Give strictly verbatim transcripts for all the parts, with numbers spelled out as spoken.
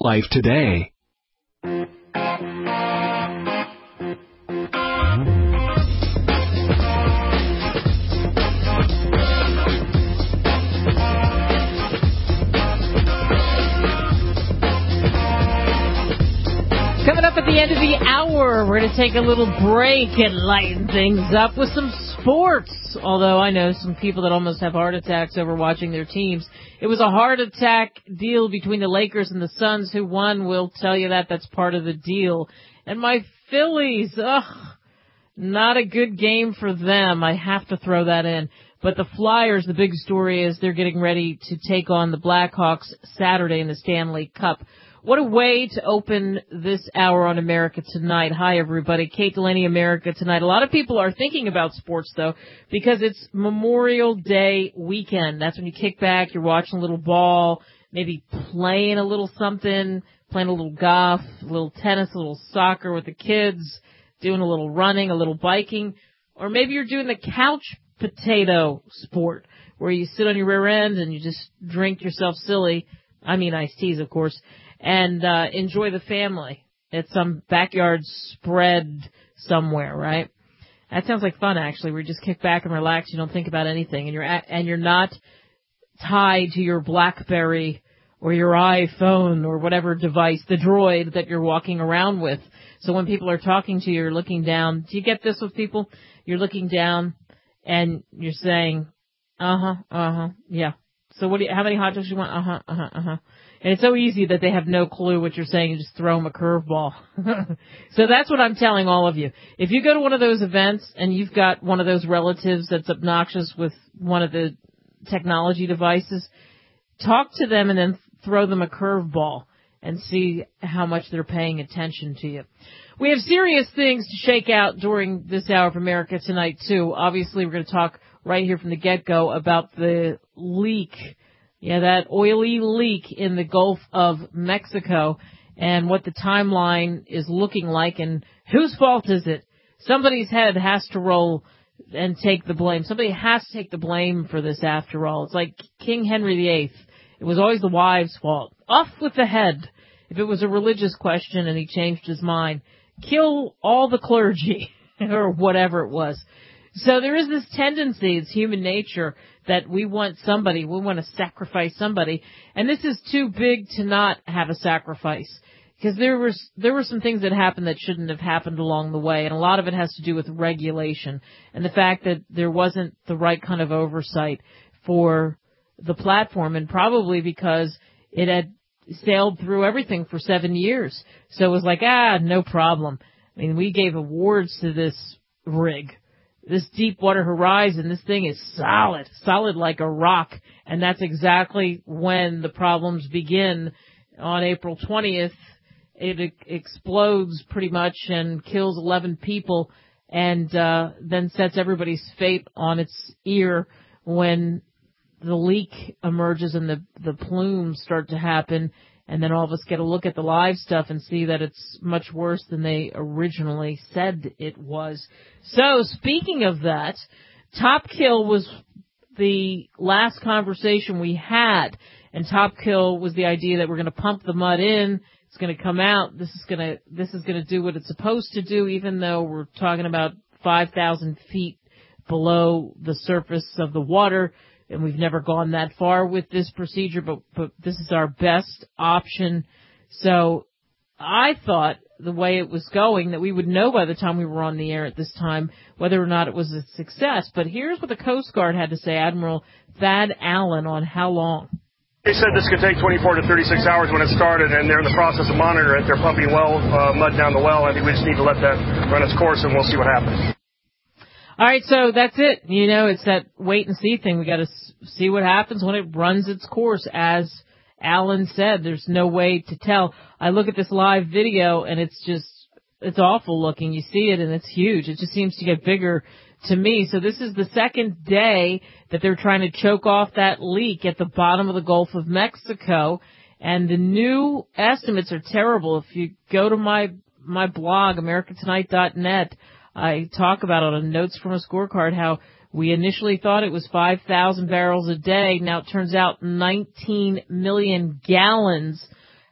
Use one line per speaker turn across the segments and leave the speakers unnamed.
Life Today.
Coming up at the end of the hour, we're going to take a little break and lighten things up with some sports. Although I know some people that almost have heart attacks over watching their teams. It was a heart attack deal between the Lakers and the Suns. Who won? We'll tell you that. That's part of the deal. And my Phillies, ugh, not a good game for them. I have to throw that in. But the Flyers, the big story is they're getting ready to take on the Blackhawks Saturday in the Stanley Cup. What a way to open this hour on America Tonight. Hi, everybody. Kate Delaney, America Tonight. A lot of people are thinking about sports, though, because it's Memorial Day weekend. That's when you kick back, you're watching a little ball, maybe playing a little something, playing a little golf, a little tennis, a little soccer with the kids, doing a little running, a little biking, or maybe you're doing the couch potato sport where you sit on your rear end and you just drink yourself silly. I mean iced teas, of course. And uh enjoy the family at some backyard spread somewhere, right? That sounds like fun, actually, where you just kick back and relax. You don't think about anything, and you're at, and you're not tied to your BlackBerry or your iPhone or whatever device, the droid that you're walking around with. So when people are talking to you, you're looking down. Do you get this with people? You're looking down and you're saying, uh-huh, uh-huh, yeah. So what do you, how many hot dogs do you want? Uh-huh, uh-huh, uh-huh. And it's so easy that they have no clue what you're saying. You just throw them a curveball. So that's what I'm telling all of you. If you go to one of those events and you've got one of those relatives that's obnoxious with one of the technology devices, talk to them and then throw them a curveball and see how much they're paying attention to you. We have serious things to shake out during this hour of America Tonight, too. Obviously, we're going to talk right here from the get-go about the leak. Yeah, that oily leak in the Gulf of Mexico and what the timeline is looking like and whose fault is it? Somebody's head has to roll and take the blame. Somebody has to take the blame for this after all. It's like King Henry the Eighth. It was always the wives' fault. Off with the head. If it was a religious question and he changed his mind, kill all the clergy or whatever it was. So there is this tendency, it's human nature, that we want somebody, we want to sacrifice somebody, and this is too big to not have a sacrifice. Because there was, there were some things that happened that shouldn't have happened along the way, and a lot of it has to do with regulation, and the fact that there wasn't the right kind of oversight for the platform, and probably because it had sailed through everything for seven years. So it was like, ah, no problem. I mean, we gave awards to this rig. This Deepwater Horizon, this thing is solid, solid like a rock, and that's exactly when the problems begin. On April twentieth, it e- explodes pretty much and kills eleven people, and uh then sets everybody's fate on its ear when the leak emerges and the, the plumes start to happen, and then all of us get a look at the live stuff and see that it's much worse than they originally said it was. So, speaking of that, Top Kill was the last conversation we had, and Top Kill was the idea that we're going to pump the mud in, it's going to come out, this is going to, this is going to do what it's supposed to do, even though we're talking about five thousand feet below the surface of the water. And we've never gone that far with this procedure, but, but this is our best option. So I thought the way it was going that we would know by the time we were on the air at this time whether or not it was a success. But here's what the Coast Guard had to say, Admiral Thad Allen, on how long.
They said this could take twenty-four to thirty-six hours when it started, and they're in the process of monitoring it. They're pumping well uh, mud down the well. I think we just need to let that run its course, and we'll see what happens.
All right, so that's it. You know, it's that wait and see thing. We got to see what happens when it runs its course. As Alan said, there's no way to tell. I look at this live video, and it's just, it's awful looking. You see it, and it's huge. It just seems to get bigger to me. So this is the second day that they're trying to choke off that leak at the bottom of the Gulf of Mexico, and the new estimates are terrible. If you go to my my blog, america tonight dot net, I talk about it on Notes from a Scorecard how we initially thought it was five thousand barrels a day. Now it turns out nineteen million gallons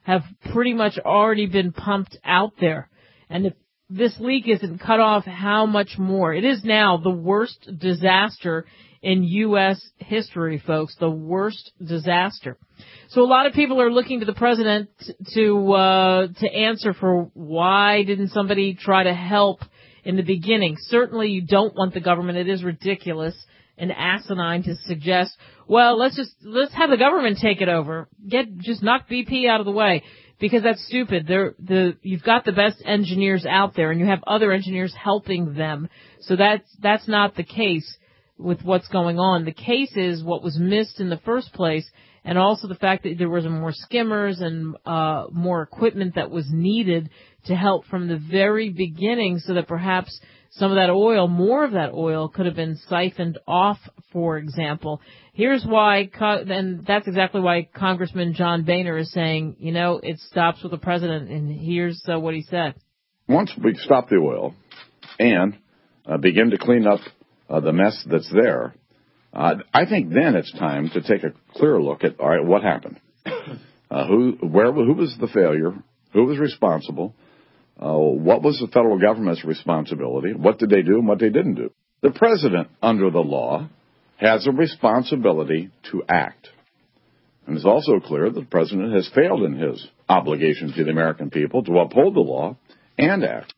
have pretty much already been pumped out there. And if this leak isn't cut off, how much more? It is now the worst disaster in U S history, folks, the worst disaster. So a lot of people are looking to the president to uh, to answer for why didn't somebody try to help in the beginning. Certainly you don't want the government. It is ridiculous and asinine to suggest, well, let's just let's have the government take it over. Get just knock B P out of the way. Because that's stupid. They're, the, you've got the best engineers out there, and you have other engineers helping them. So that's, that's not the case with what's going on. The case is what was missed in the first place, and also the fact that there was more skimmers and uh, more equipment that was needed to help from the very beginning so that perhaps some of that oil, more of that oil, could have been siphoned off, for example. Here's why, and that's exactly why Congressman John Boehner is saying, you know, it stops with the president, and here's uh, what he said.
Once we stop the oil and uh, begin to clean up uh, the mess that's there, uh, I think then it's time to take a clear look at, all right, what happened? Uh, who, where, who was the failure? Who was responsible? Uh, what was the federal government's responsibility? What did they do and what they didn't do? The president, under the law, has a responsibility to act. And it's also clear that the president has failed in his obligation to the American people to uphold the law and act.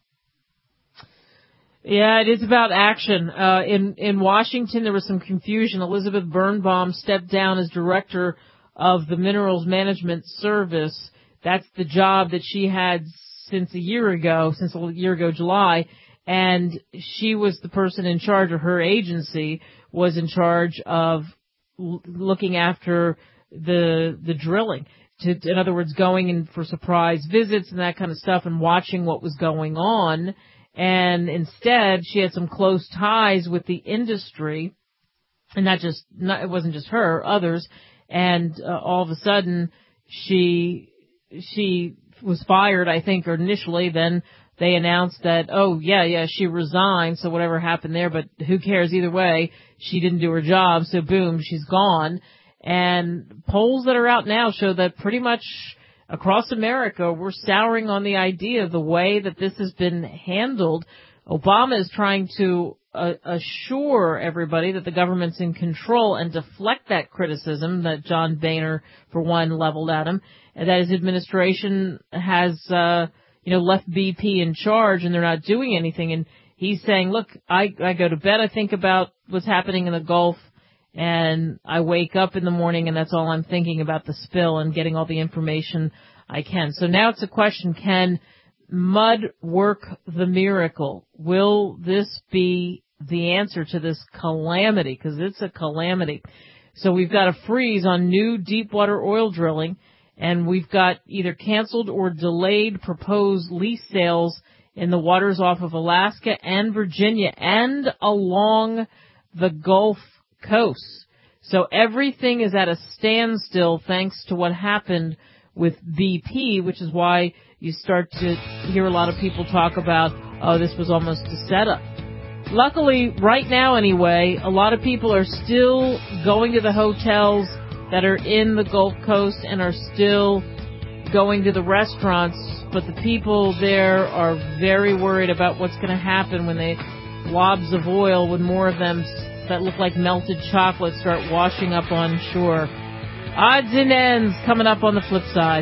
Yeah, it is about action. Uh, in, in Washington, there was some confusion. Elizabeth Birnbaum stepped down as director of the Minerals Management Service. That's the job that she had since a year ago, since a year ago, July, and she was the person in charge, or her agency was in charge of l- looking after the the drilling. To, in other words, going in for surprise visits and that kind of stuff and watching what was going on. And instead, she had some close ties with the industry, and not just, not, it wasn't just her, others. And uh, all of a sudden, she she was fired, I think, initially. Then they announced that, oh, yeah, yeah, she resigned, so whatever happened there, but who cares either way? She didn't do her job, so boom, she's gone. And polls that are out now show that pretty much across America, we're souring on the idea of the way that this has been handled. Obama is trying to uh, assure everybody that the government's in control and deflect that criticism that John Boehner, for one, leveled at him, and that his administration has, uh, you know, left B P in charge and they're not doing anything. And he's saying, look, I, I go to bed, I think about what's happening in the Gulf, and I wake up in the morning and that's all I'm thinking about, the spill and getting all the information I can. So now it's a question, can mud work the miracle? Will this be the answer to this calamity? Because it's a calamity. So we've got a freeze on new deep water oil drilling, and we've got either canceled or delayed proposed lease sales in the waters off of Alaska and Virginia and along the Gulf Coast. So everything is at a standstill thanks to what happened with B P, which is why you start to hear a lot of people talk about, oh, this was almost a setup. Luckily, right now anyway, a lot of people are still going to the hotels that are in the Gulf Coast and are still going to the restaurants, but the people there are very worried about what's going to happen when they globs of oil with more of them that look like melted chocolate start washing up on shore. Odds and ends coming up on the flip side.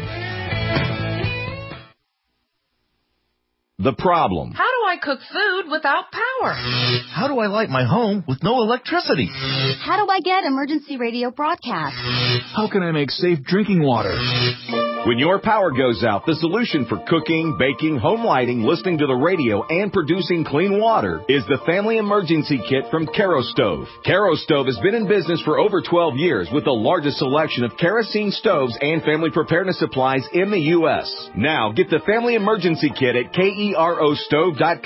The problem.
How do I cook food without power?
How do I light my home with no electricity?
How do I get emergency radio broadcasts?
How can I make safe drinking water?
When your power goes out, the solution for cooking, baking, home lighting, listening to the radio, and producing clean water is the Family Emergency Kit from Kerastove. Kerastove has been in business for over twelve years with the largest selection of kerosene stoves and family preparedness supplies in the U S. Now, get the Family Emergency Kit at K E R O stove dot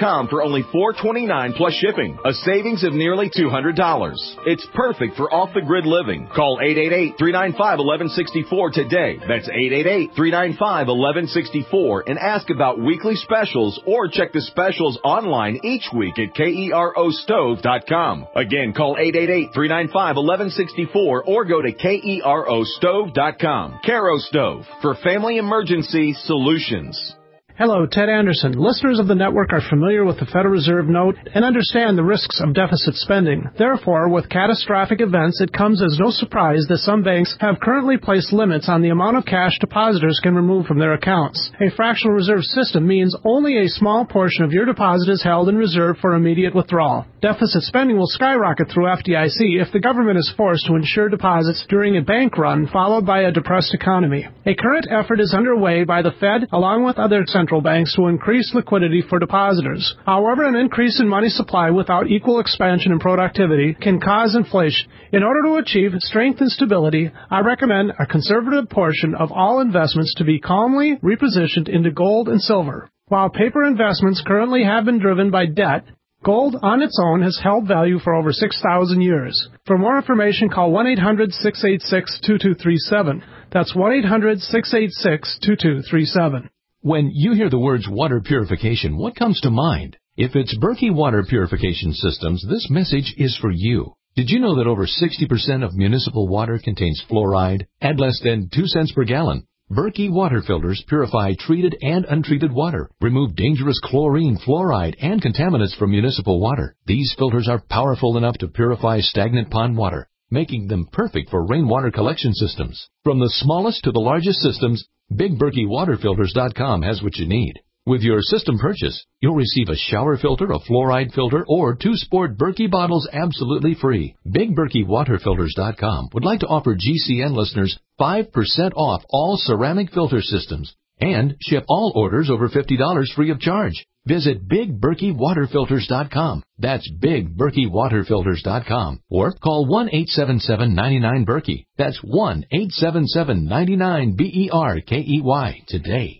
com for only four dollars and twenty-nine cents plus shipping, a savings of nearly two hundred dollars. It's perfect for off-the-grid living. Call eight eight eight, three nine five, one one six four today. That's eight eight eight, three nine five, one one six four and ask about weekly specials or check the specials online each week at kero stove dot com. Again, call eight eight eight, three nine five, one one six four or go to kero stove dot com. Kero Stove, for family emergency solutions.
Hello, Ted Anderson. Listeners of the network are familiar with the Federal Reserve note and understand the risks of deficit spending. Therefore, with catastrophic events, it comes as no surprise that some banks have currently placed limits on the amount of cash depositors can remove from their accounts. A fractional reserve system means only a small portion of your deposit is held in reserve for immediate withdrawal. Deficit spending will skyrocket through F D I C if the government is forced to insure deposits during a bank run followed by a depressed economy. A current effort is underway by the Fed along with other central banks to increase liquidity for depositors. However, an increase in money supply without equal expansion in productivity can cause inflation. In order to achieve strength and stability, I recommend a conservative portion of all investments to be calmly repositioned into gold and silver. While paper investments currently have been driven by debt, gold on its own has held value for over six thousand years. For more information, call one eight hundred, six eight six, two two three seven. That's one eight hundred, six eight six, two two three seven.
When you hear the words water purification, what comes to mind? If it's Berkey Water Purification Systems, this message is for you. Did you know that over sixty percent of municipal water contains fluoride at less than two cents per gallon? Berkey water filters purify treated and untreated water, remove dangerous chlorine, fluoride, and contaminants from municipal water. These filters are powerful enough to purify stagnant pond water, making them perfect for rainwater collection systems. From the smallest to the largest systems, Big Berkey Water Filters dot com has what you need. With your system purchase, you'll receive a shower filter, a fluoride filter, or two sport Berkey bottles absolutely free. Big Berkey Water Filters dot com would like to offer G C N listeners five percent off all ceramic filter systems and ship all orders over fifty dollars free of charge. Visit Big Berkey Water Filters dot com. That's Big Berkey Water Filters dot com. Or call one eight seven seven, nine nine, Berkey. That's one eight seven seven, nine nine, B E R K E Y today.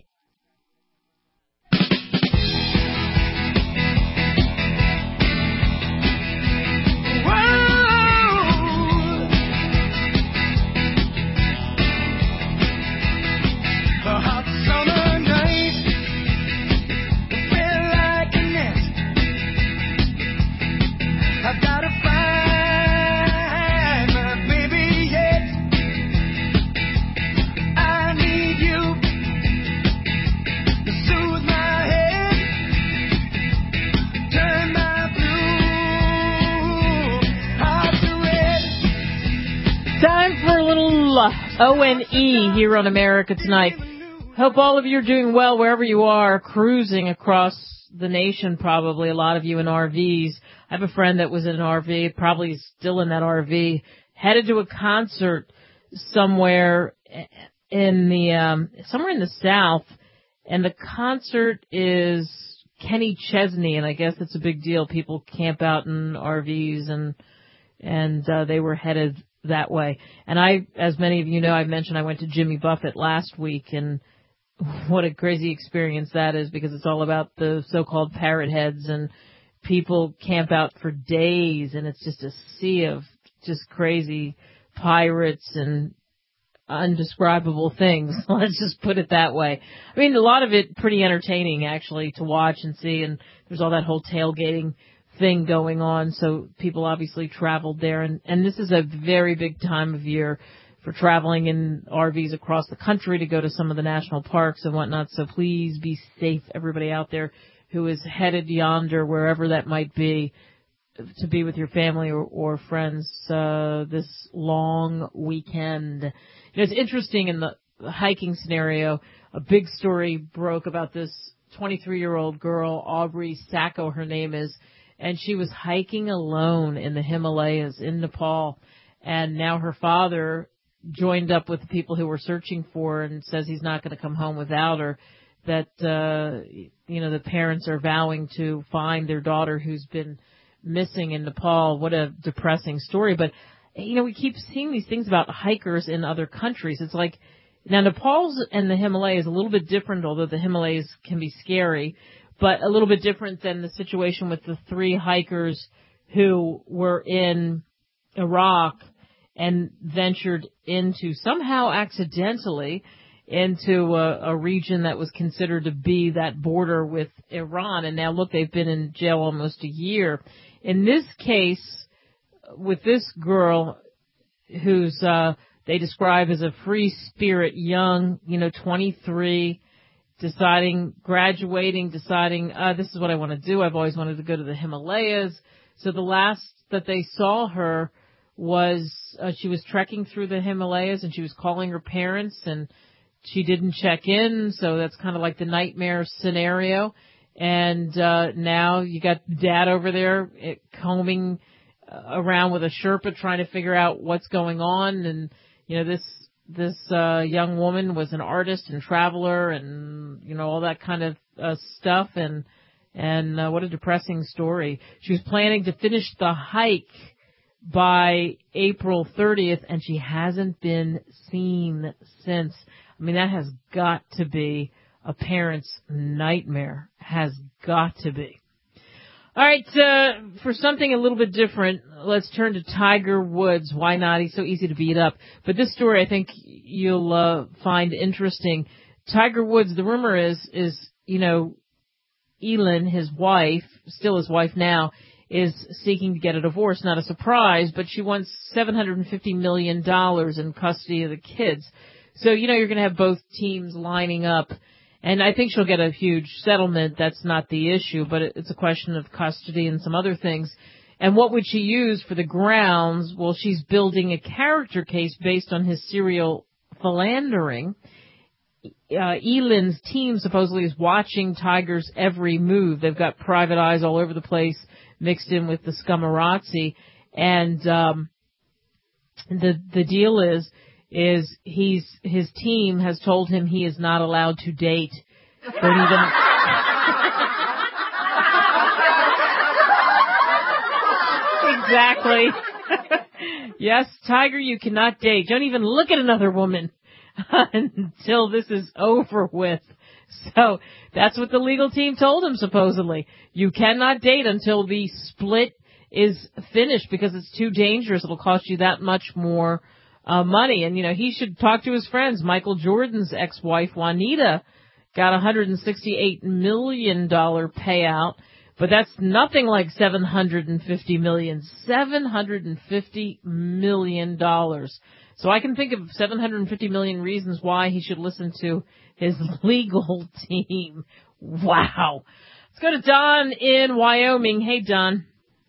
O N E here on America Tonight. Hope all of you are doing well wherever you are, cruising across the nation, probably a lot of you in R Vs. I have a friend that was in an R V, probably still in that R V, headed to a concert somewhere in the, um, somewhere in the South, and the concert is Kenny Chesney, and I guess it's a big deal. People camp out in R Vs, and, and, uh, they were headed that way. And I, as many of you know, I mentioned I went to Jimmy Buffett last week, and what a crazy experience that is, because it's all about the so-called parrot heads, and people camp out for days, and it's just a sea of just crazy pirates and undescribable things. Let's just put it that way. I mean, a lot of it pretty entertaining, actually, to watch and see, and there's all that whole tailgating thing going on, so people obviously traveled there, and, and this is a very big time of year for traveling in R Vs across the country to go to some of the national parks and whatnot, so please be safe, everybody out there who is headed yonder, wherever that might be, to be with your family or, or friends uh, this long weekend. You know, it's interesting in the, the hiking scenario, a big story broke about this twenty-three-year-old girl, Aubrey Sacco, her name is, and she was hiking alone in the Himalayas in Nepal, and now her father joined up with the people who were searching for her and says he's not going to come home without her, that, uh, you know, the parents are vowing to find their daughter who's been missing in Nepal. What a depressing story. But, you know, we keep seeing these things about hikers in other countries. It's like, now Nepal's and the Himalayas is a little bit different, although the Himalayas can be scary. but a little bit different than the situation with the three hikers who were in Iraq and ventured into, somehow accidentally, into a, a region that was considered to be that border with Iran. And now, look, they've been in jail almost a year. In this case, with this girl who's uh, they describe as a free spirit, young, you know, twenty-three, deciding, graduating, deciding, uh, this is what I want to do. I've always wanted to go to the Himalayas. So the last that they saw her was uh, she was trekking through the Himalayas, and she was calling her parents, and she didn't check in, so that's kind of like the nightmare scenario. And uh now you got Dad over there it, combing uh, around with a Sherpa trying to figure out what's going on. And, you know, this this uh young woman was an artist and traveler and, you know, all that kind of uh, stuff. And, and uh, what a depressing story. She was planning to finish the hike by April thirtieth, and she hasn't been seen since. I mean, that has got to be a parent's nightmare. Has got to be. All right, uh, for something a little bit different, let's turn to Tiger Woods. Why not? He's so easy to beat up. But this story I think you'll uh, find interesting. Tiger Woods, the rumor is, is, you know, Elin, his wife, still his wife now, is seeking to get a divorce. Not a surprise, but she wants seven hundred fifty million dollars in custody of the kids. So, you know, you're going to have both teams lining up. And I think she'll get a huge settlement. That's not the issue, but it's a question of custody and some other things. And what would she use for the grounds? Well, she's building a character case based on his serial philandering. Uh, Elin's team supposedly is watching Tiger's every move. They've got private eyes all over the place mixed in with the scummarazzi. And um, the the deal is, is he's his team has told him he is not allowed to date. Don't even... Exactly. Yes, Tiger, you cannot date. Don't even look at another woman until this is over with. So that's what the legal team told him, supposedly. You cannot date until the split is finished because it's too dangerous. It'll cost you that much more uh, money. And, you know, he should talk to his friends. Michael Jordan's ex-wife, Juanita, got a one hundred sixty-eight million dollars payout. But that's nothing like seven hundred fifty million dollars. seven hundred fifty million dollars. So I can think of seven hundred fifty million reasons why he should listen to his legal team. Wow. Let's go to Don in Wyoming. Hey, Don.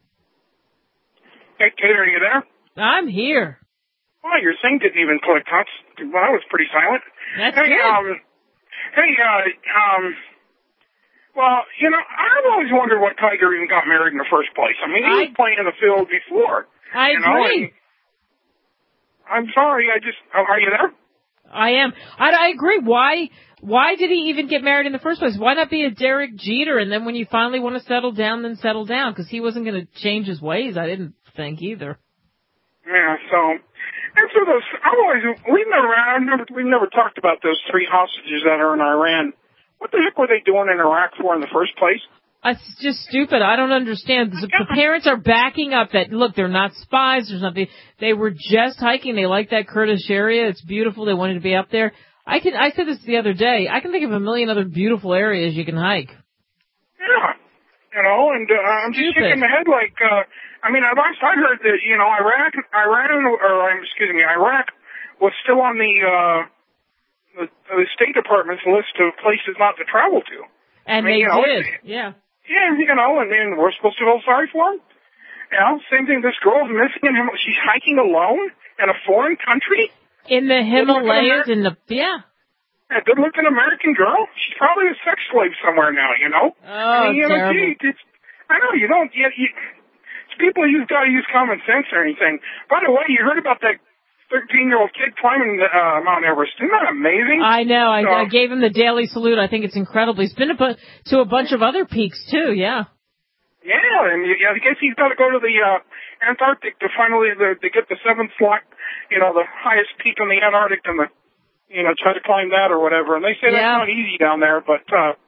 Hey, Kate, are you there?
I'm here.
Well, your thing didn't even click. That's, well, that was pretty silent.
That's
hey,
good.
Um, hey, uh, um, well, you know, I've always wondered what Tiger even got married in the first place. I mean, he
I,
was playing in the field before.
I
you know,
agree.
I'm sorry, I just, oh, are you there?
I am. I, I agree. Why Why did he even get married in the first place? Why not be a Derek Jeter, and then when you finally want to settle down, then settle down? Because he wasn't going to change his ways, I didn't think, either.
Yeah, so, and so those, I've always, we've never, I've never, we've never talked about those three hostages that are in Iran. What the heck were they doing in Iraq for in the first place?
It's just stupid. I don't understand. The, the parents are backing up that, look, they're not spies. There's nothing. They were just hiking. They like that Kurdish area. It's beautiful. They wanted to be up there. I can, I said this the other day. I can think of a million other beautiful areas you can hike.
Yeah. You know, and uh, I'm just
Stupid.
shaking my head like, uh, I mean, I last I heard that, you know, Iraq, Iran, or, um, excuse me, Iraq was still on the, uh, the, the State Department's list of places not to travel to.
And
I mean,
they
you know,
did, yeah.
Yeah, you know, and then we're supposed to feel sorry for him? You know, same thing, this girl's missing and she's hiking alone in a foreign country?
In the Himalayas, in the, yeah.
A good-looking American girl? She's probably a sex slave somewhere now, you know?
Oh,
I mean, you know,
terrible.
gee, it's, I know, you don't, you, you, people use, gotta use common sense or anything. By the way, you heard about that thirteen-year-old kid climbing uh, Mount Everest. Isn't that amazing?
I know. I,
so,
I gave him the daily salute. I think it's incredible. He's been a bu- to a bunch of other peaks, too, yeah.
Yeah, and you, I guess he's got to go to the uh, Antarctic to finally the, to get the seventh slot, you know, the highest peak in the Antarctic, and the, you know, try to climb that or whatever. And they say
Yeah.
that's not easy down there, but uh,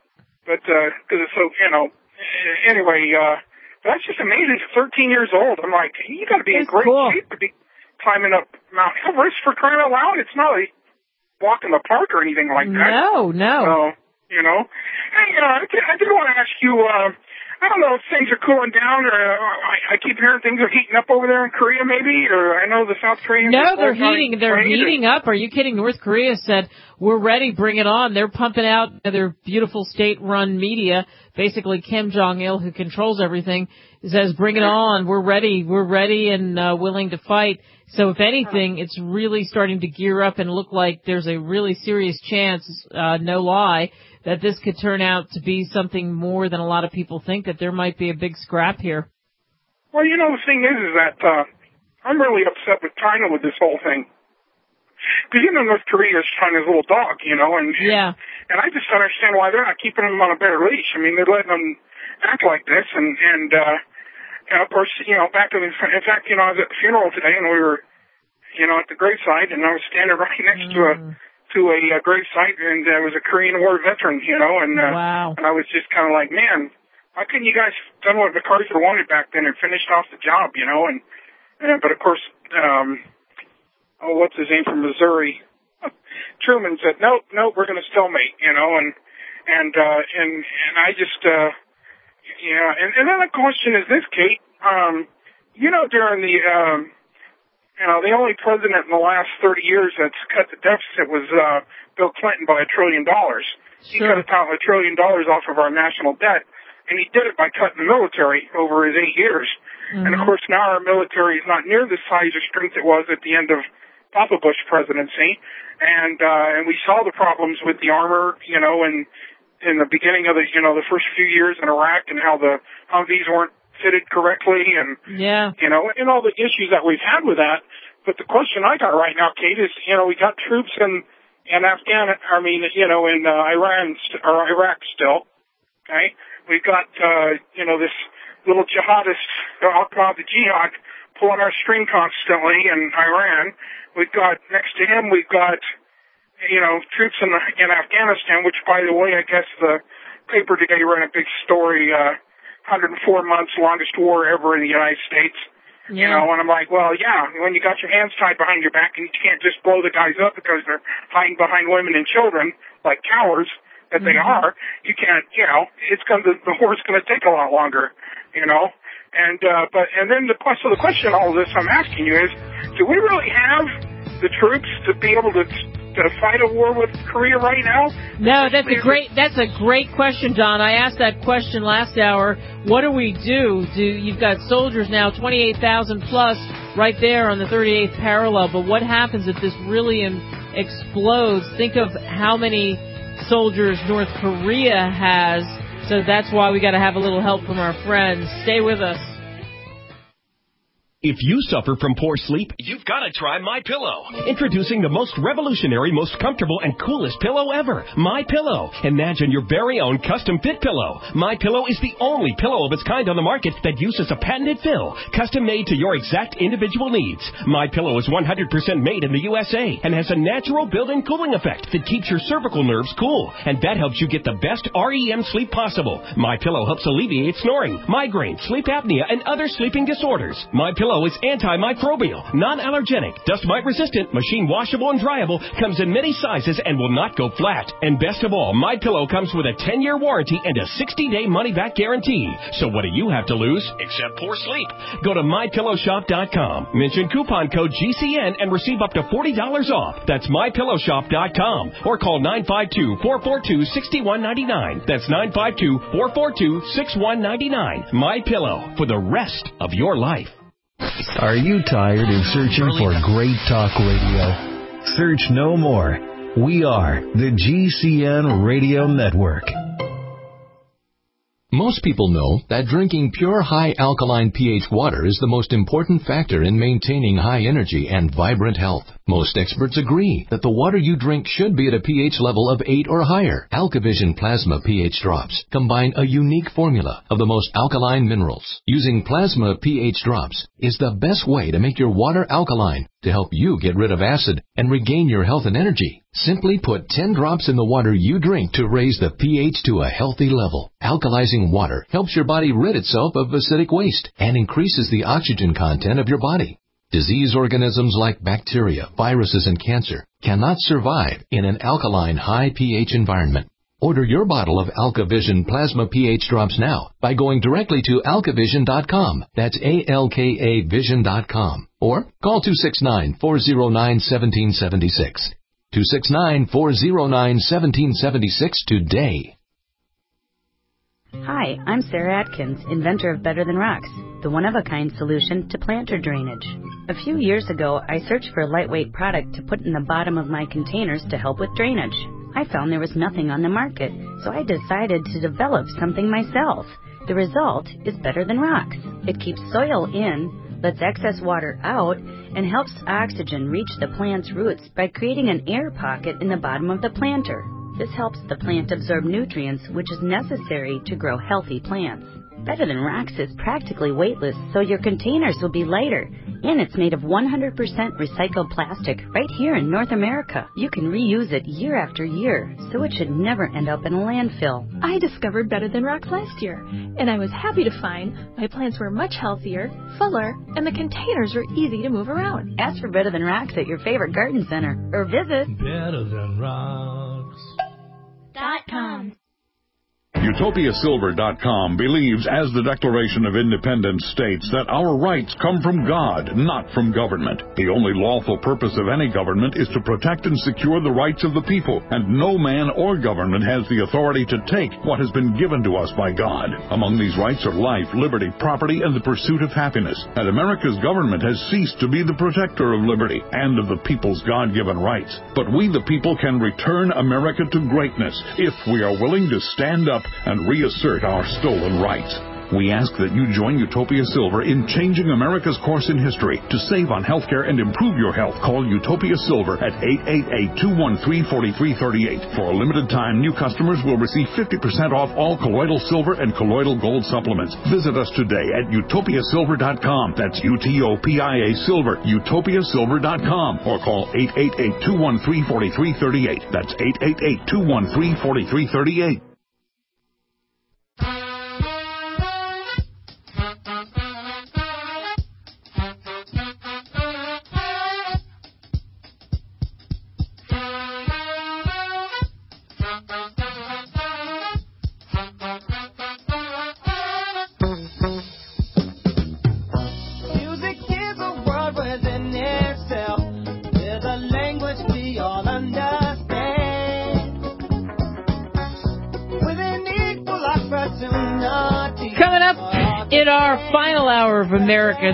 but because uh, it's so, you know, anyway, uh, that's just amazing. thirteen years old. I'm like, you got to be in great
cool.
shape to be climbing up Mount Everest for crying out loud. It's not a walk in the park or anything like that.
No, no.
So, you know, hey, uh, I did, I did want to ask you. Uh, I don't know if things are cooling down, or uh, I, I keep hearing things are heating up over there in Korea, maybe, or I know the South Koreans.
No, they're heating. They're heating up. Are you kidding? North Korea said we're ready. Bring it on. They're pumping out their beautiful state-run media. Basically, Kim Jong-il, who controls everything, says, "Bring it on. We're ready. We're ready and uh, willing to fight." So, if anything, it's really starting to gear up and look like there's a really serious chance, uh, no lie, that this could turn out to be something more than a lot of people think, that there might be a big scrap here.
Well, you know, the thing is, is that uh, I'm really upset with China with this whole thing. Because, you know, North Korea is China's little dog, you know, and,
yeah.
and I just don't understand why they're not keeping them on a better leash. I mean, they're letting them act like this, and, and uh, and of course, you know, back in, the, in fact, you know, I was at the funeral today, and we were, you know, at the graveside, and I was standing right next mm. to a to a, a gravesite, and there uh, was a Korean War veteran, you know, and uh,
wow.
and I was just kind of like, man, why couldn't you guys done what MacArthur wanted back then and finished off the job, you know? And, and but of course, um, oh, what's his name from Missouri? Truman said, nope, nope, we're going to stalemate, you know, and and uh, and and I just, uh, yeah, and, and then the question is this, Kate, um, you know, during the um, You know, the only president in the last thirty years that's cut the deficit was uh, Bill Clinton by a trillion dollars. He
sure.
cut a trillion dollars off of our national debt, and he did it by cutting the military over his eight years. Mm-hmm. And, of course, now our military is not near the size or strength it was at the end of Papa Bush presidency. And uh, and we saw the problems with the armor, you know, and in the beginning of the, you know, the first few years in Iraq, and how the Humvees weren't fitted correctly, and,
yeah.
you know, and all the issues that we've had with that. But the question I got right now, Kate, is, you know, we got troops in, in Afghan, I mean, you know, in uh, Iran, or Iraq still, okay? We've got, uh, you know, this little jihadist, I'll call the jihad, pulling our string constantly in Iran. We've got, next to him, we've got, you know, troops in, in Afghanistan, which, by the way, I guess the paper today ran a big story, uh, one hundred four months, longest war ever in the United States.
Yeah.
You know, and I'm like, well, yeah, when you got your hands tied behind your back and you can't just blow the guys up because they're hiding behind women and children like cowards that they mm-hmm. are, you can't, you know, it's going to, the war's going to take a lot longer, you know. And, uh, but, and then the question, so the question all of this I'm asking you is, do we really have the troops to be able to to fight a war with Korea right now?
No, that's a great that's a great question, John. I asked that question last hour. What do we do? Do you've got soldiers now, twenty-eight thousand plus, right there on the thirty-eighth parallel. But what happens if this really in, explodes? Think of how many soldiers North Korea has. So that's why we got to have a little help from our friends. Stay with us.
If you suffer from poor sleep, you've got to try MyPillow. Introducing the most revolutionary, most comfortable, and coolest pillow ever, MyPillow. Imagine your very own custom-fit pillow. MyPillow is the only pillow of its kind on the market that uses a patented fill, custom-made to your exact individual needs. MyPillow is one hundred percent made in the U S A and has a natural built-in cooling effect that keeps your cervical nerves cool, and that helps you get the best R E M sleep possible. MyPillow helps alleviate snoring, migraine, sleep apnea, and other sleeping disorders. MyPillow is antimicrobial, non-allergenic, dust mite resistant, machine washable and dryable, comes in many sizes and will not go flat. And best of all, MyPillow comes with a ten-year warranty and a sixty-day money-back guarantee. So what do you have to lose except poor sleep? Go to my pillow shop dot com, mention coupon code G C N and receive up to forty dollars off. That's my pillow shop dot com, or call nine five two, four four two, six one nine nine. That's nine five two, four four two, six one nine nine. MyPillow, for the rest of your life.
Are you tired of searching for great talk radio? Search no more. We are the G C N Radio Network.
Most people know that drinking pure high alkaline pH water is the most important factor in maintaining high energy and vibrant health. Most experts agree that the water you drink should be at a pH level of eight or higher. AlkaVision Plasma pH drops combine a unique formula of the most alkaline minerals. Using Plasma pH drops is the best way to make your water alkaline to help you get rid of acid and regain your health and energy. Simply put ten drops in the water you drink to raise the pH to a healthy level. Alkalizing water helps your body rid itself of acidic waste and increases the oxygen content of your body. Disease organisms like bacteria, viruses, and cancer cannot survive in an alkaline, high pH environment. Order your bottle of AlkaVision Plasma pH drops now by going directly to alka vision dot com. That's A L K A vision dot com. Or call two six nine, four zero nine, one seven seven six. two six nine, four zero nine, one seven seven six today.
Hi, I'm Sarah Atkins, inventor of Better Than Rocks, the one-of-a-kind solution to planter drainage. A few years ago, I searched for a lightweight product to put in the bottom of my containers to help with drainage. I found there was nothing on the market, so I decided to develop something myself. The result is Better Than Rocks. It keeps soil in, lets excess water out, and helps oxygen reach the plant's roots by creating an air pocket in the bottom of the planter. This helps the plant absorb nutrients, which is necessary to grow healthy plants. Better Than Rocks is practically weightless, so your containers will be lighter. And it's made of one hundred percent recycled plastic right here in North America. You can reuse it year after year, so it should never end up in a landfill.
I discovered Better Than Rocks last year, and I was happy to find my plants were much healthier, fuller, and the containers were easy to move around.
Ask for Better Than Rocks at your favorite garden center, or visit
Better Than Rocks
dot com.
Utopia Silver dot com believes, as the Declaration of Independence states, that our rights come from God, not from government. The only lawful purpose of any government is to protect and secure the rights of the people, and no man or government has the authority to take what has been given to us by God. Among these rights are life, liberty, property, and the pursuit of happiness. And America's government has ceased to be the protector of liberty and of the people's God-given rights. But we, the people, can return America to greatness if we are willing to stand up and reassert our stolen rights. We ask that you join Utopia Silver in changing America's course in history. To save on healthcare and improve your health, call Utopia Silver at eight eight eight, two one three, four three three eight. For a limited time, new customers will receive fifty percent off all colloidal silver and colloidal gold supplements. Visit us today at Utopia Silver dot com. That's U T O P I A Silver, Utopia Silver dot com. Or call eight eight eight, two one three, four three three eight. That's eight eight eight, two one three, four three three eight.
In our final hour of America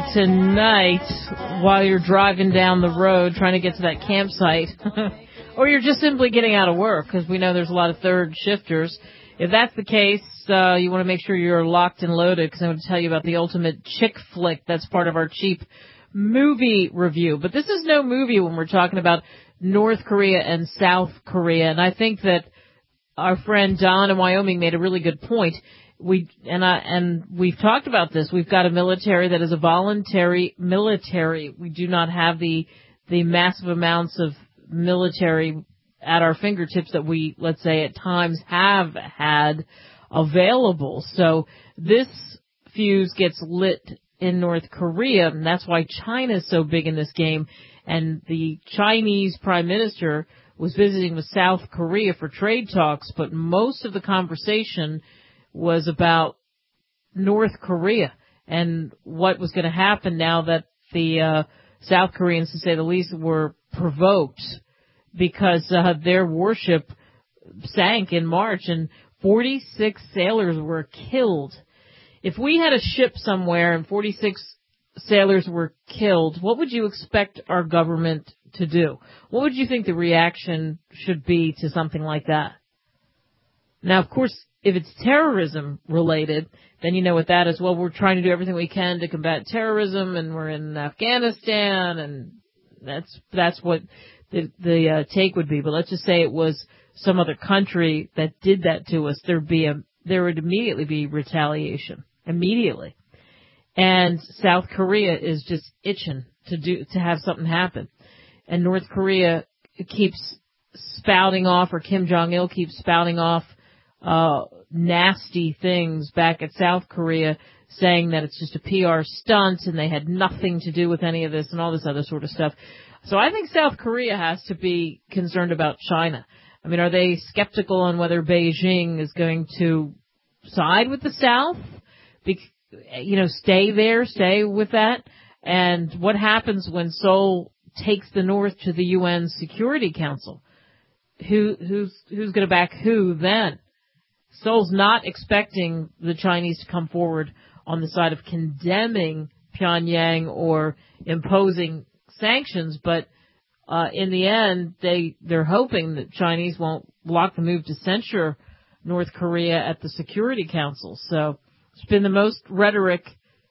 Tonight, while you're driving down the road trying to get to that campsite, or you're just simply getting out of work, because we know there's a lot of third shifters. If that's the case, uh, you want to make sure you're locked and loaded, because I'm going to tell you about the ultimate chick flick that's part of our cheap movie review. But this is no movie when we're talking about North Korea and South Korea, and I think that our friend Don in Wyoming made a really good point. We and I and we've talked about this. We've got a military that is a voluntary military. We do not have the the massive amounts of military at our fingertips that we, let's say, at times have had available. So this fuse gets lit in North Korea, and that's why China is so big in this game. And the Chinese Prime Minister was visiting with South Korea for trade talks, but most of the conversation was about North Korea and what was going to happen now that the uh, South Koreans, to say the least, were provoked because uh, their warship sank in March and forty-six sailors were killed. If we had a ship somewhere and forty-six sailors were killed, what would you expect our government to do? What would you think the reaction should be to something like that? Now, of course, if it's terrorism related, then you know what that is. Well, we're trying to do everything we can to combat terrorism, and we're in Afghanistan, and That's that's what the the uh, take would be. But let's just say it was some other country that did that to us. There'd be a there would immediately be retaliation immediately. And South Korea is just itching to do to have something happen, and North Korea keeps spouting off, or Kim Jong-il keeps spouting off uh nasty things back at South Korea, saying that it's just a P R stunt and they had nothing to do with any of this and all this other sort of stuff. So I think South Korea has to be concerned about China. I mean, are they skeptical on whether Beijing is going to side with the South? Be- you know, stay there, stay with that? And what happens when Seoul takes the North to the U N Security Council? Who, who's, who's going to back who then? Seoul's not expecting the Chinese to come forward on the side of condemning Pyongyang or imposing sanctions, but uh, in the end, they, they're hoping that Chinese won't block the move to censure North Korea at the Security Council. So it's been the most rhetoric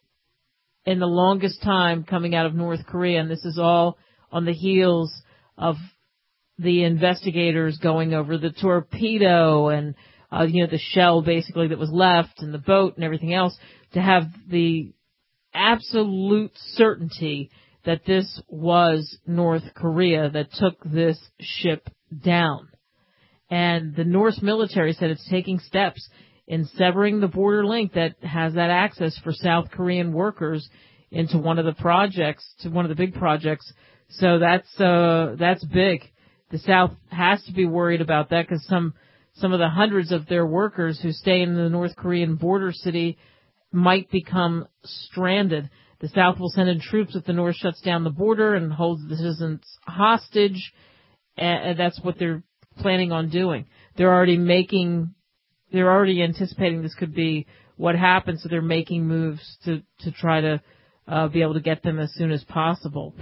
in the longest time coming out of North Korea, and this is all on the heels of the investigators going over the torpedo and, uh, you know, the shell basically that was left and the boat and everything else, to have the absolute certainty that this was North Korea that took this ship down. And the Norse military said it's taking steps in severing the border link that has that access for South Korean workers into one of the projects, to one of the big projects. So that's, uh, that's big. The South has to be worried about that, because some, some of the hundreds of their workers who stay in the North Korean border city might become stranded. The South will send in troops if the North shuts down the border and holds the citizens hostage. And that's what they're planning on doing. They're already making, they're already anticipating this could be what happens, so they're making moves to, to try to uh, be able to get them as soon as possible.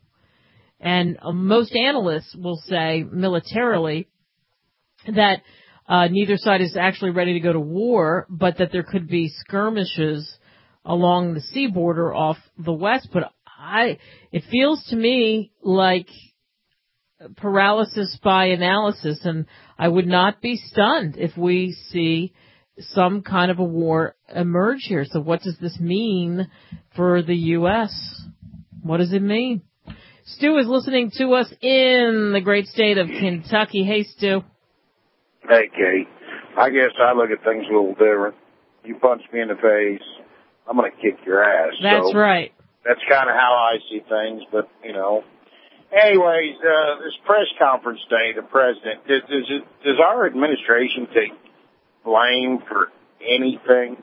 And uh, most analysts will say militarily that uh, neither side is actually ready to go to war, but that there could be skirmishes along the sea border off the west. But I, it feels to me like paralysis by analysis, and I would not be stunned if we see some kind of a war emerge here. So what does this mean for the U S? What does it mean? Stu is listening to us in the great state of Kentucky. Hey, Stu.
Hey, Kate. I guess I look at things a little different. You punch me in the face, I'm going to kick your ass.
That's
so
right.
That's kind of how I see things, but, you know. Anyways, uh, this press conference day, the president, does, does, it, does our administration take blame for anything?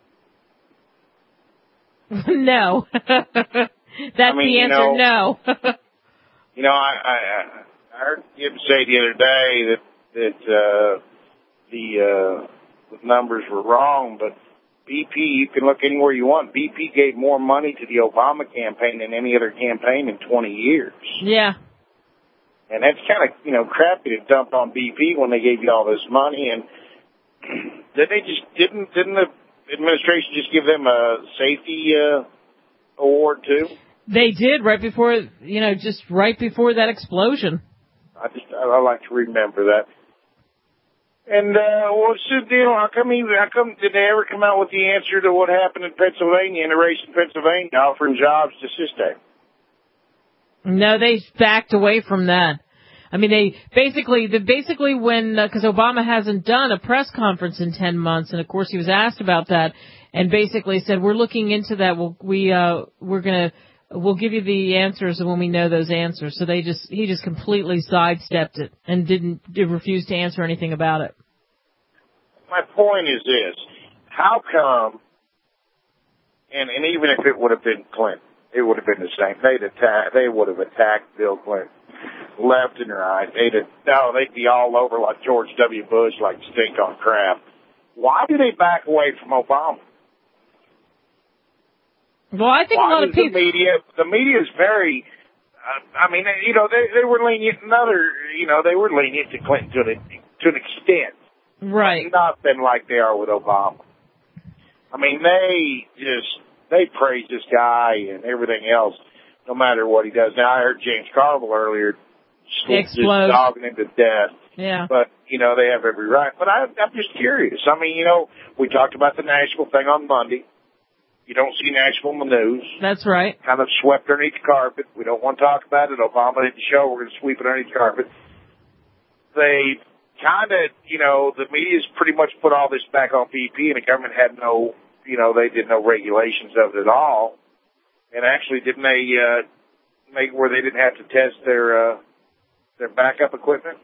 No. That's
I mean,
the answer,
you know,
no.
you know, I, I, I heard Jim say the other day that, that, uh, the, uh, the numbers were wrong, but B P, you can look anywhere you want. B P gave more money to the Obama campaign than any other campaign in twenty years.
Yeah.
And that's kind of, you know, crappy to dump on B P when they gave you all this money. And did they just, didn't, didn't the administration just give them a safety, uh, award too?
They did right before, you know, just right before that explosion.
I just, I, I like to remember that. And, uh, what's the deal? How come, he, how come did they ever come out with the answer to what happened in Pennsylvania, in a race in Pennsylvania, offering jobs to Sistek?
No, they backed away from that. I mean, they basically, the, basically when, uh, cause Obama hasn't done a press conference in ten months, and of course he was asked about that, and basically said, we're looking into that, we'll, we, uh, we're gonna, we'll give you the answers when we know those answers. So they just, he just completely sidestepped it and didn't, did refuse to answer anything about it.
My point is this. How come, and, and even if it would have been Clinton, it would have been the same. They'd attack, they would have attacked Bill Clinton left and right. They'd have, no, they'd be all over like George W. Bush, like stink on crap. Why do they back away from Obama?
Well, I think
Why
a lot of people.
The media, the media is very, uh, I mean, you know, they, they were lenient, another, you know, they were lenient to Clinton to, the, to an extent.
Right.
Nothing like they are with Obama. I mean, they just, they praise this guy and everything else. no matter what he does. Now, I heard James Carville earlier just
Explode.
dogging him to death.
Yeah.
But, you know, they have every right. But I, I'm just curious. I mean, you know, we talked about the Nashville thing on Monday. You don't see Nashville in the news.
That's right.
Kind of swept underneath the carpet. We don't want to talk about it. Obama didn't show. We're going to sweep it underneath the carpet. They kind of, you know, the media's pretty much put all this back on P P, and the government had no, you know, they did no regulations of it at all. And actually, didn't they uh, make where they didn't have to test their uh, their backup equipment?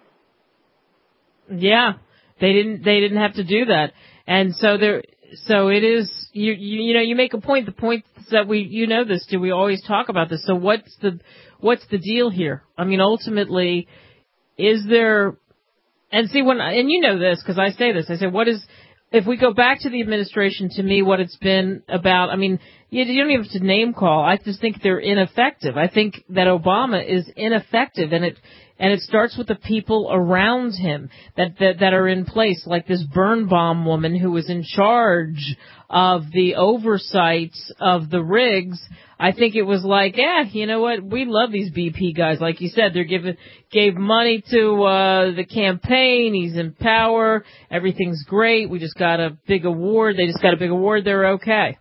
Yeah, they didn't. They didn't have to do that, and so there. So it is. You, you you know you make a point. The point that we you know this. Do we always talk about this? So what's the what's the deal here? I mean, ultimately, is there? And see when and you know this because I say this. I say what is. If we go back to the administration, to me, what it's been about, I mean, you, you don't even have to name call. I just think they're ineffective. I think that Obama is ineffective, and it and it starts with the people around him that that, that are in place, like this Birnbaum woman who was in charge of the oversight of the rigs. I think it was like, yeah, you know what? We love these B P guys. Like you said, they're giving, gave money to, uh, the campaign. He's in power. Everything's great. We just got a big award. They just got a big award. They're okay.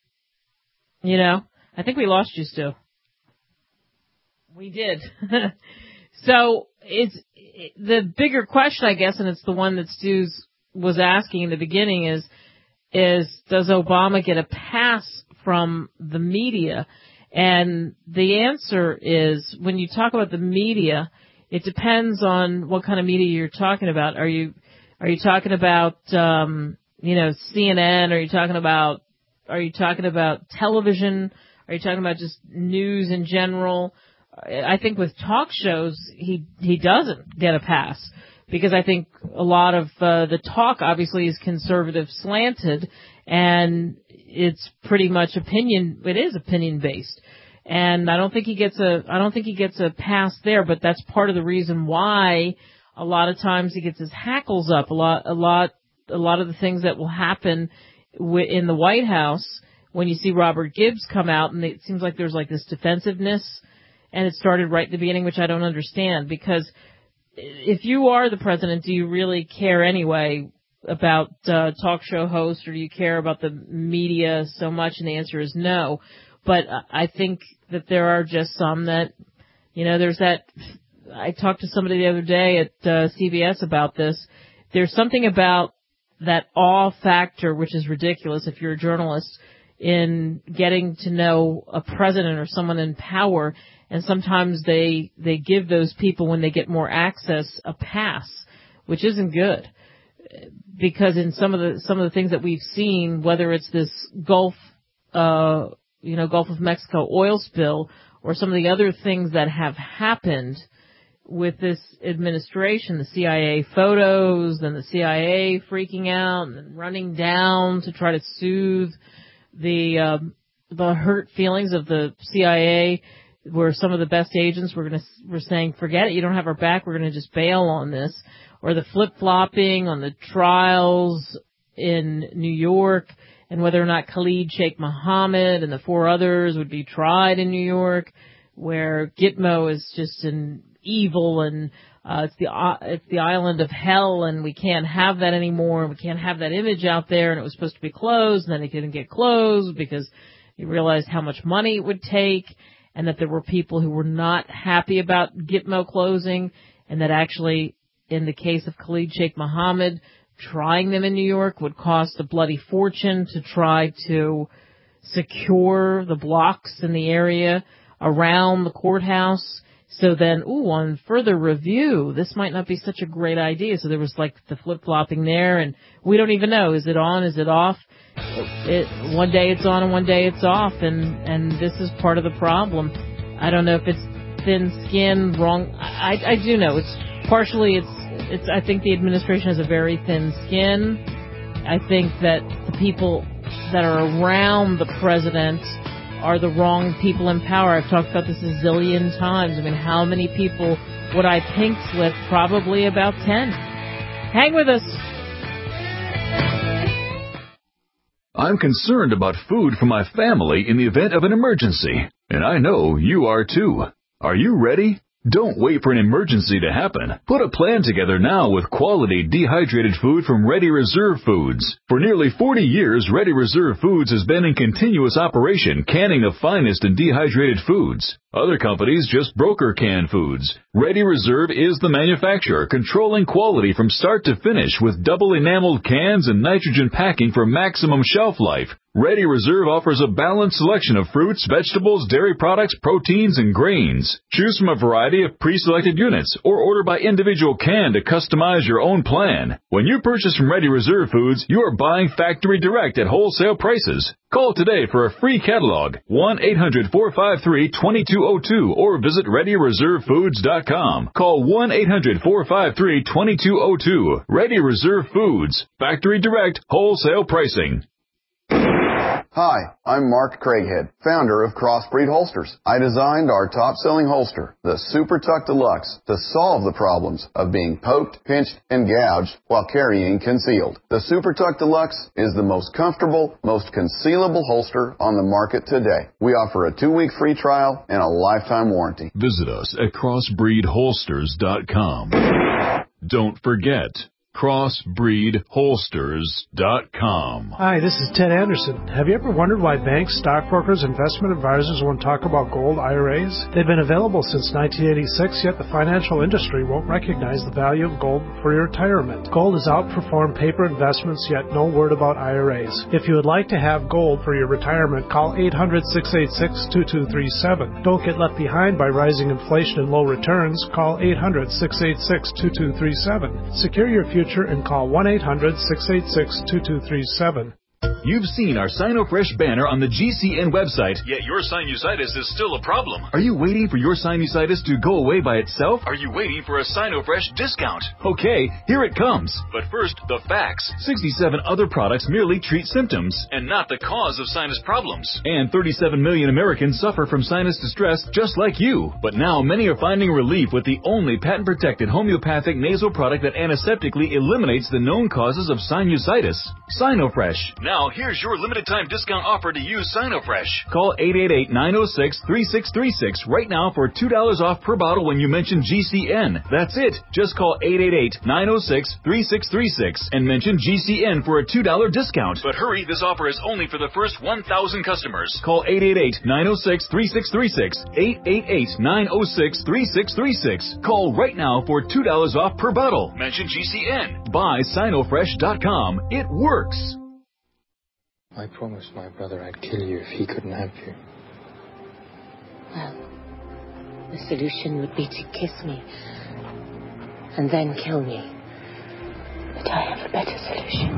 You know? I think we lost you, Stu. We did. So it's the bigger question, I guess, and it's the one that Stu was asking in the beginning is, is does Obama get a pass from the media? And the answer is, when you talk about the media, it depends on what kind of media you're talking about. Are you, are you talking about, um, you know, C N N? Are you talking about, are you talking about television? Are you talking about just news in general? I think with talk shows, he, he doesn't get a pass. Because I think a lot of uh, the talk obviously is conservative slanted, and it's pretty much opinion. It is opinion based, and I don't think he gets a. I don't think he gets a pass there. But that's part of the reason why a lot of times he gets his hackles up. A lot, a lot, a lot of the things that will happen w- in the White House when you see Robert Gibbs come out, and it seems like there's like this defensiveness, and it started right at the beginning, which I don't understand because. If you are the president, do you really care anyway about uh, talk show hosts, or do you care about the media so much? And the answer is no. But I think that there are just some that, you know, there's that. I talked to somebody the other day at uh, C B S about this. There's something about that awe factor, which is ridiculous if you're a journalist, in getting to know a president or someone in power. And sometimes they, they give those people, when they get more access, a pass, which isn't good. Because in some of the, some of the things that we've seen, whether it's this Gulf, uh, you know, Gulf of Mexico oil spill, or some of the other things that have happened with this administration, the C I A photos, and the C I A freaking out and then running down to try to soothe the, uh, the hurt feelings of the C I A, where some of the best agents were going to were saying, forget it, you don't have our back, we're going to just bail on this, or the flip-flopping on the trials in New York, and whether or not Khalid Sheikh Mohammed and the four others would be tried in New York, where Gitmo is just an evil, and uh, it's the uh, it's the island of hell, and we can't have that anymore, and we can't have that image out there, and it was supposed to be closed, and then it didn't get closed because he realized how much money it would take, and that there were people who were not happy about Gitmo closing, and that actually, in the case of Khalid Sheikh Mohammed, trying them in New York would cost a bloody fortune to try to secure the blocks in the area around the courthouse. So then, ooh, on further review, this might not be such a great idea. So there was like the flip-flopping there, and we don't even know, is it on, is it off? It, one day it's on and one day it's off, and, and this is part of the problem. I don't know if it's thin skin, wrong. I, I do know it's partially it's it's. I think the administration has a very thin skin. I think that the people that are around the president are the wrong people in power. I've talked about this a zillion times. I mean, how many people would I pink slip? Probably about ten. Hang with us.
I'm concerned about food for my family in the event of an emergency.
And I know you are too. Are you ready? Don't wait for an emergency to happen. Put a plan together now with quality dehydrated food from Ready Reserve Foods. For nearly forty years, Ready Reserve Foods has been in continuous operation, canning the finest in dehydrated foods. Other companies just broker canned foods. Ready Reserve is the manufacturer, controlling quality from start to finish with double enameled cans and nitrogen packing for maximum shelf life. Ready Reserve offers a balanced selection of fruits, vegetables, dairy products, proteins, and grains. Choose from a variety of pre-selected units or order by individual can to customize your own plan. When you purchase from Ready Reserve Foods, you are buying factory direct at wholesale prices. Call today for a free catalog, one eight hundred, four five three, two two zero two, or visit ready reserve foods dot com. Call one eight hundred, four five three, two two zero two. Ready Reserve Foods. Factory direct, wholesale pricing.
Hi, I'm Mark Craighead, founder of Crossbreed Holsters. I designed our top-selling holster, the Super Tuck Deluxe, to solve the problems of being poked, pinched, and gouged while carrying concealed. The Super Tuck Deluxe is the most comfortable, most concealable holster on the market today. We offer a two-week free trial and a lifetime warranty.
Visit us at crossbreed holsters dot com. Don't forget, crossbreed holsters dot com.
Hi, this is Ted Anderson. Have you ever wondered why banks, stockbrokers, investment advisors won't talk about gold I R As? They've been available since nineteen eighty-six, yet the financial industry won't recognize the value of gold for your retirement. Gold has outperformed paper investments, yet no word about I R As. If you would like to have gold for your retirement, call eight hundred, six eight six, two two three seven. Don't get left behind by rising inflation and low returns. Call eight hundred, six eight six, two two three seven. Secure your future and call one eight hundred, six eight six, two two three seven.
You've seen our SinoFresh banner on the G C N website, yet your sinusitis is still a problem. Are you waiting for your sinusitis to go away by itself? Are you waiting for a SinoFresh discount? Okay, here it comes. But first, the facts. sixty-seven other products merely treat symptoms and not the cause of sinus problems. And thirty-seven million Americans suffer from sinus distress just like you. But now many are finding relief with the only patent-protected homeopathic nasal product that antiseptically eliminates the known causes of sinusitis. SinoFresh. Now, here's your limited time discount offer to use SinoFresh. Call eight eight eight, nine oh six, three six three six right now for two dollars off per bottle when you mention G C N. That's it. Just call eight eight eight, nine oh six, three six three six and mention G C N for a two dollars discount. But hurry, this offer is only for the first one thousand customers. Call eight eight eight, nine oh six, three six three six, eight eight eight, nine oh six, three six three six. Call right now for two dollars off per bottle. Mention G C N. Buy Sinofresh dot com. It works.
I promised my brother I'd kill you if he couldn't have you.
Well, the solution would be to kiss me and then kill me. But I have a better solution.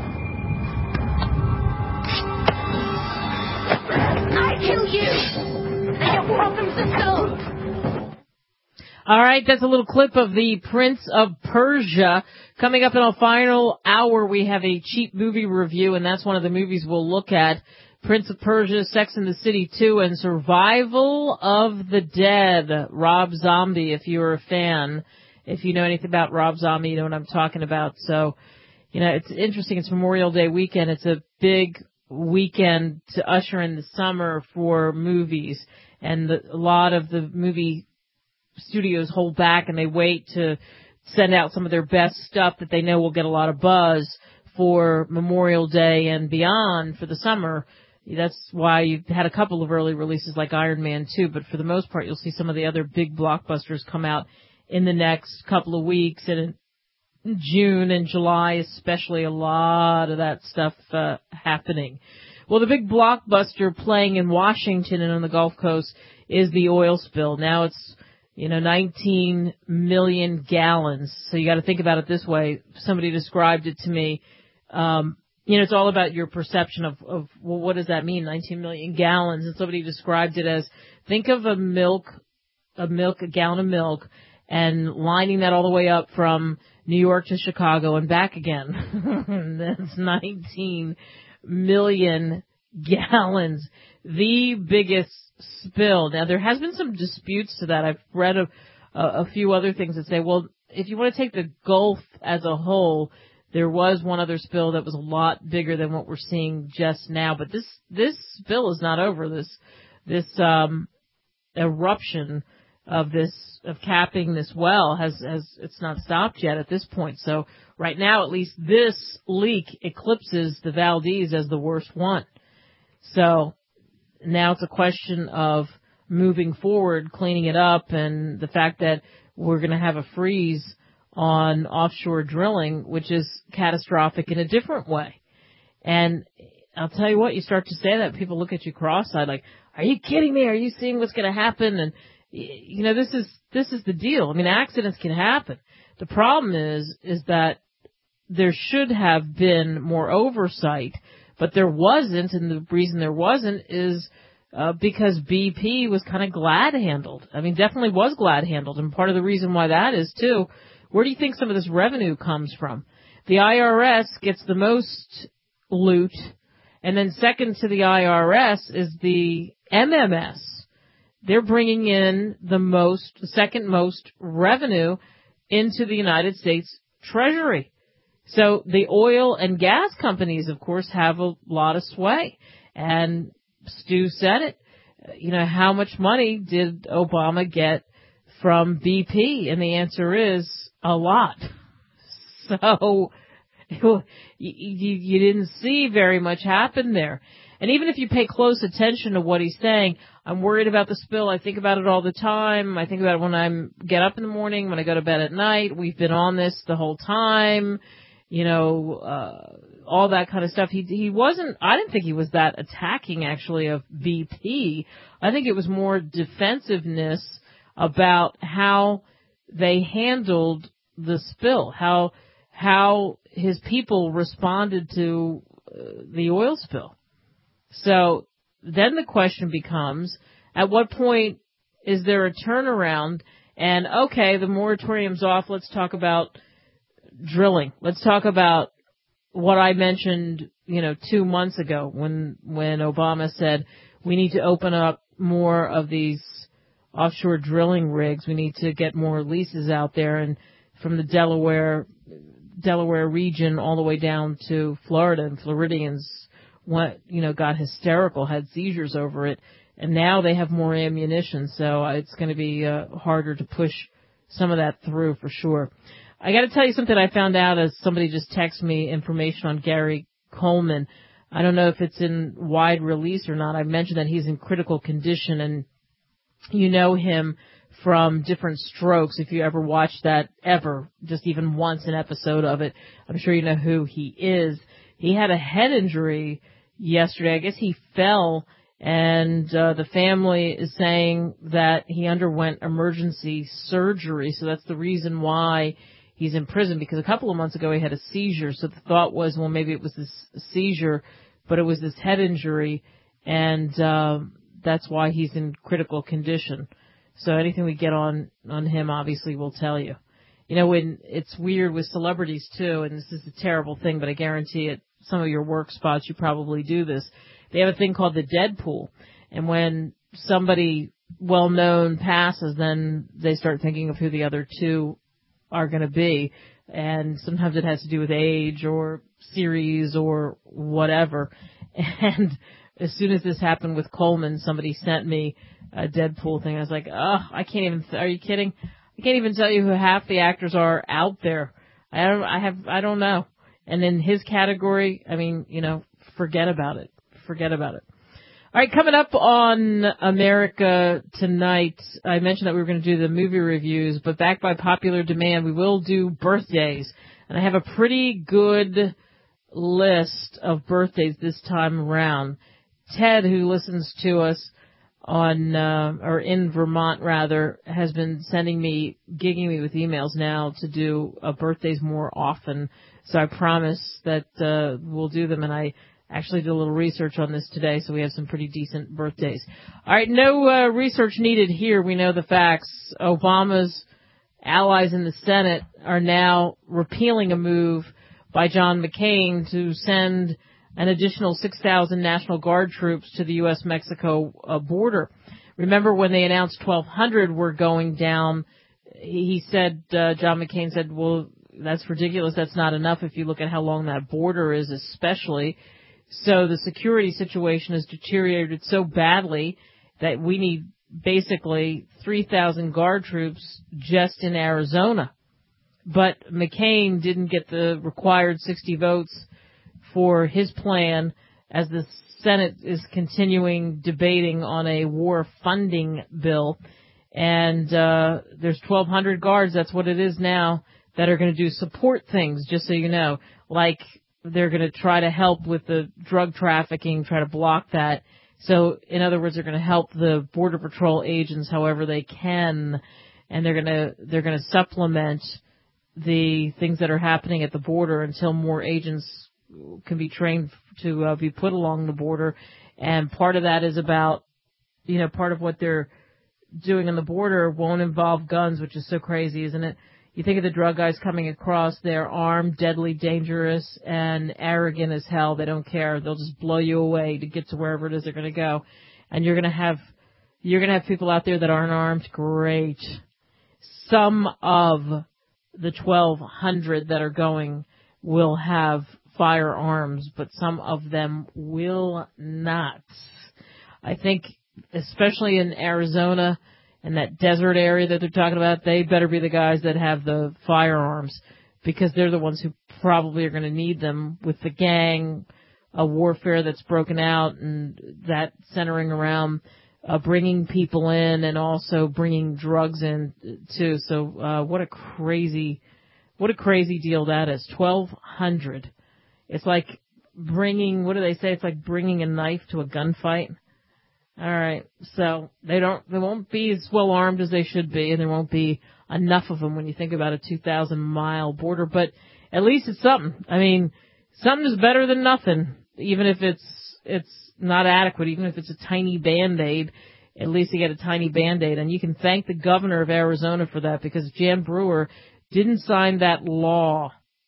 I kill you! And your problems are solved!
All right, that's a little clip of the Prince of Persia. Coming up in our final hour, we have a cheap movie review, and that's one of the movies we'll look at. Prince of Persia, Sex and the City two, and Survival of the Dead. Rob Zombie, if you're a fan. If you know anything about Rob Zombie, you know what I'm talking about. So, you know, it's interesting. It's Memorial Day weekend. It's a big weekend to usher in the summer for movies. And the, a lot of the movie studios hold back and they wait to send out some of their best stuff that they know will get a lot of buzz for Memorial Day and beyond for the summer. That's why you've had a couple of early releases like Iron Man two, but for the most part you'll see some of the other big blockbusters come out in the next couple of weeks, and in June and July especially, a lot of that stuff uh, happening. Well, the big blockbuster playing in Washington and on the Gulf Coast is the oil spill. Now it's You know, nineteen million gallons. So you got to think about it this way. Somebody described it to me. Um, you know, it's all about your perception of, of, well, what does that mean? nineteen million gallons. And somebody described it as, think of a milk, a milk, a gallon of milk, and lining that all the way up from New York to Chicago and back again. That's nineteen million gallons. The biggest spill. Now, there has been some disputes to that. I've read a, a few other things that say, well, if you want to take the Gulf as a whole, there was one other spill that was a lot bigger than what we're seeing just now. But this this spill is not over. This this um eruption of this, of capping this well has, has, it's not stopped yet at this point. So right now, at least this leak eclipses the Valdez as the worst one. So now it's a question of moving forward, cleaning it up, and the fact that we're going to have a freeze on offshore drilling, which is catastrophic in a different way. And I'll tell you what, you start to say that, people look at you cross-eyed like, are you kidding me? Are you seeing what's going to happen? And, you know, this is, this is the deal. I mean, accidents can happen. The problem is, is that there should have been more oversight, but there wasn't, and the reason there wasn't is uh, because B P was kind of glad-handled. I mean, definitely was glad-handled, and part of the reason why that is, too, where do you think some of this revenue comes from? The I R S gets the most loot, and then second to the I R S is the M M S. They're bringing in the most, second most revenue into the United States Treasury. So the oil and gas companies, of course, have a lot of sway. And Stu said it. You know, how much money did Obama get from B P? And the answer is a lot. So you, you didn't see very much happen there. And even if you pay close attention to what he's saying, I'm worried about the spill. I think about it all the time. I think about it when I get up in the morning, when I go to bed at night. We've been on this the whole time. You know, uh, all that kind of stuff. He, he wasn't, I didn't think he was that attacking actually of B P. I think it was more defensiveness about how they handled the spill, how, how his people responded to uh, the oil spill. So then the question becomes, at what point is there a turnaround? And okay, the moratorium's off. Let's talk about drilling. Let's talk about what I mentioned, you know, two months ago when, when Obama said we need to open up more of these offshore drilling rigs. We need to get more leases out there, and from the Delaware, Delaware region all the way down to Florida, and Floridians, what, you know, got hysterical, had seizures over it, and now they have more ammunition, so it's going to be uh, harder to push some of that through for sure. I got to tell you something I found out as somebody just texted me information on Gary Coleman. I don't know if it's in wide release or not. I mentioned that he's in critical condition, and you know him from Different Strokes. If you ever watched that ever, just even once an episode of it, I'm sure you know who he is. He had a head injury yesterday. I guess he fell, and uh, the family is saying that he underwent emergency surgery, so that's the reason why he's in prison, because a couple of months ago he had a seizure, so the thought was, well, maybe it was this seizure, but it was this head injury, and uh, that's why he's in critical condition. So anything we get on, on him, obviously, we'll tell you. You know, when it's weird with celebrities, too, and this is a terrible thing, but I guarantee it, some of your work spots, you probably do this. They have a thing called the dead pool. And when somebody well-known passes, then they start thinking of who the other two are going to be. And sometimes it has to do with age or series or whatever. And as soon as this happened with Coleman, somebody sent me a Deadpool thing. I was like, oh, I can't even, th- are you kidding? I can't even tell you who half the actors are out there. I don't, I have, I don't know. And in his category, I mean, you know, forget about it. Forget about it. All right, coming up on America Tonight, I mentioned that we were going to do the movie reviews, but backed by popular demand, we will do birthdays. And I have a pretty good list of birthdays this time around. Ted, who listens to us on, uh, or in Vermont rather, has been sending me, gigging me with emails now to do uh, birthdays more often. So I promise that uh, we'll do them, and I actually did a little research on this today, so we have some pretty decent birthdays. All right, no uh, research needed here. We know the facts. Obama's allies in the Senate are now repealing a move by John McCain to send an additional six thousand National Guard troops to the U S Mexico uh, border. Remember when they announced twelve hundred were going down, he said, uh, John McCain said, well, that's ridiculous. That's not enough if you look at how long that border is, especially. So the security situation has deteriorated so badly that we need basically three thousand guard troops just in Arizona. But McCain didn't get the required sixty votes for his plan as the Senate is continuing debating on a war funding bill. And uh there's twelve hundred guards, that's what it is now, that are going to do support things, just so you know. Like they're going to try to help with the drug trafficking, try to block that. So, in other words, they're going to help the Border Patrol agents however they can, and they're going to they're going to supplement the things that are happening at the border until more agents can be trained to uh, be put along the border. And part of that is about, you know, part of what they're doing on the border won't involve guns, which is so crazy, isn't it? You think of the drug guys coming across, they're armed, deadly, dangerous, and arrogant as hell. They don't care. They'll just blow you away to get to wherever it is they're going to go. And you're going to have, you're going to have people out there that aren't armed. Great. Some of the twelve hundred that are going will have firearms, but some of them will not. I think, especially in Arizona, and that desert area that they're talking about, they better be the guys that have the firearms, because they're the ones who probably are going to need them with the gang uh, warfare that's broken out, and that centering around uh, bringing people in and also bringing drugs in too. So uh, what a crazy, what a crazy deal that is. twelve hundred. It's like bringing, what do they say? It's like bringing a knife to a gunfight. All right, so they don't, they won't be as well armed as they should be, and there won't be enough of them when you think about a two thousand mile border. But at least it's something. I mean, something is better than nothing, even if it's it's not adequate, even if it's a tiny Band-Aid. At least you get a tiny Band-Aid, and you can thank the governor of Arizona for that, because Jan Brewer didn't sign that law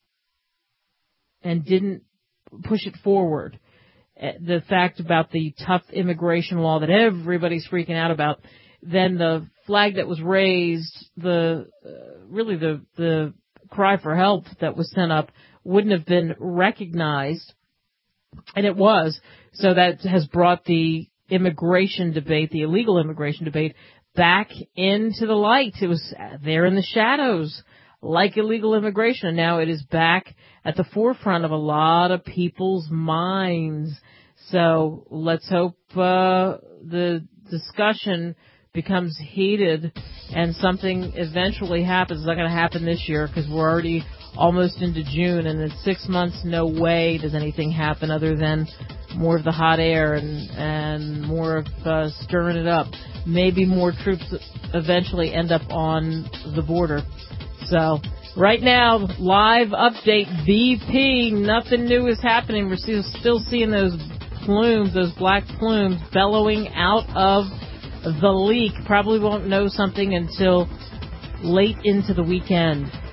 and didn't push it forward. The fact about the tough immigration law that everybody's freaking out about, then the flag that was raised, the uh, really the the cry for help that was sent up wouldn't have been recognized, and it was. So that has brought the immigration debate, the illegal immigration debate, back into the light. It was there in the shadows, like illegal immigration, and now it is back at the forefront of a lot of people's minds. So let's hope uh, the discussion becomes heated and something eventually happens. It's not going to happen this year because we're already almost into June, and in six months, no way does anything happen other than more of the hot air and, and more of uh, stirring it up. Maybe more troops eventually end up on the border. So right now, live update, B P, nothing new is happening. We're still, still seeing those plumes, those black plumes bellowing out of the leak. Probably won't know something until late into the weekend.